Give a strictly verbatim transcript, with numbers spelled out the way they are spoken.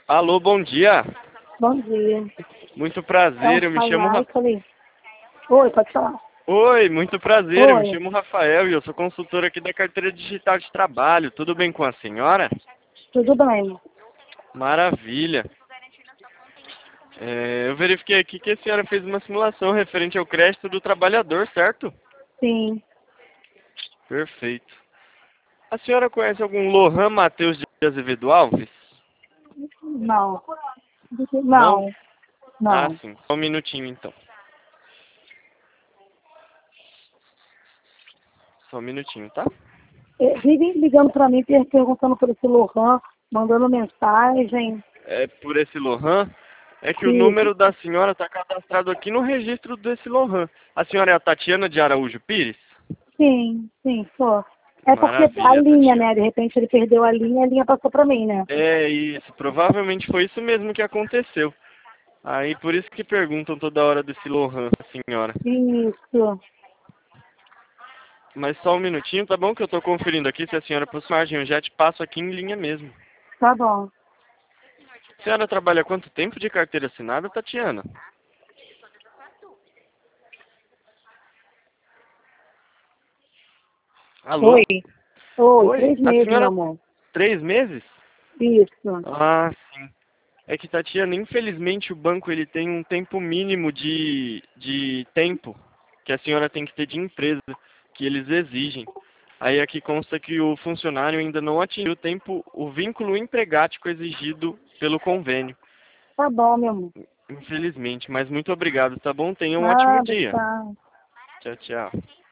Alô, bom dia. Bom dia. Muito É prazer, um eu me chamo Ra... ali. Oi, pode falar. Oi, muito prazer, eu me Oi, chamo Rafael e eu sou consultor aqui da carteira digital de trabalho. Tudo bem com a senhora? tudo bem? Maravilha. É, eu verifiquei aqui que a senhora fez uma simulação referente ao crédito do trabalhador, certo? Sim. Perfeito. A senhora conhece algum Lohan Matheus de Azevedo Alves? Não. Não? Não, Ah, não. sim. Só um minutinho então. Só um minutinho, tá? Eh, Vivem ligando para mim, per- perguntando por esse Lohan, mandando mensagem. É por esse Lohan? É que o Isso. número da senhora está cadastrado aqui no registro desse Lohan. A senhora é a Tatiana de Araújo Pires? Sim, sim, só. É porque a Maravilha, linha, né? Tatiana. De repente ele perdeu a linha, a linha passou para mim, né? É isso, provavelmente foi isso mesmo que aconteceu. Aí por isso que perguntam toda hora desse Lohan, senhora. Isso. Mas só um minutinho, tá bom? Que eu tô conferindo aqui se a senhora possui margem. Eu já te passo aqui em linha mesmo. Tá bom. A senhora trabalha há quanto tempo de carteira assinada, Tatiana? Alô? Oi. Oi, Oi? três A meses, meu senhora... amor. Três meses? Isso. Ah, sim. É que, Tatiana, infelizmente o banco ele tem um tempo mínimo de, de tempo que a senhora tem que ter de empresa, que eles exigem. Aí aqui consta que o funcionário ainda não atingiu o tempo, o vínculo empregático exigido pelo convênio. Tá bom, meu amor. Infelizmente, mas muito obrigado, tá bom? Tenha um ótimo Nada, dia. tá. Tchau, tchau.